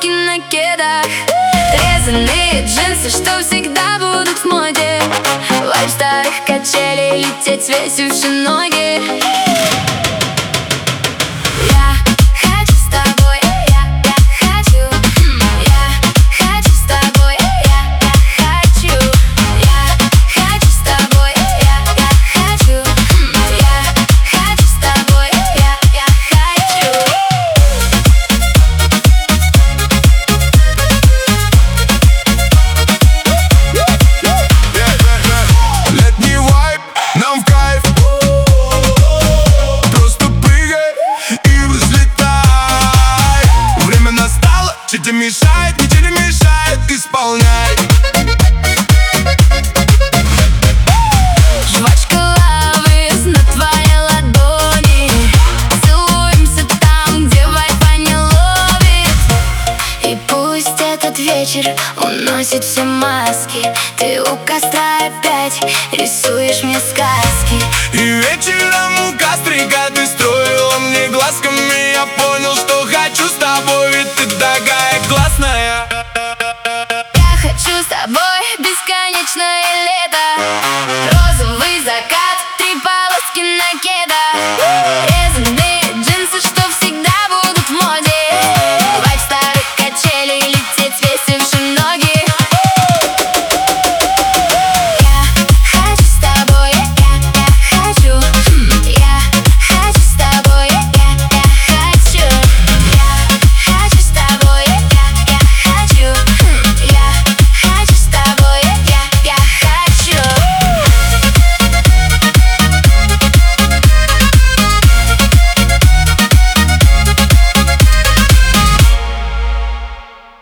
кроссовки на кедах, резаные джинсы, что всегда будут в моде. Вайб старых качелей, лететь свесивши ноги. Ничего не мешает, ничего не мешает, исполняй. Жвачка лавы на твоей ладони, целуемся там, где вайфа не ловит. И пусть этот вечер уносит все маски, ты у костра опять рисуешь мне сказки. И вечером у кострика ты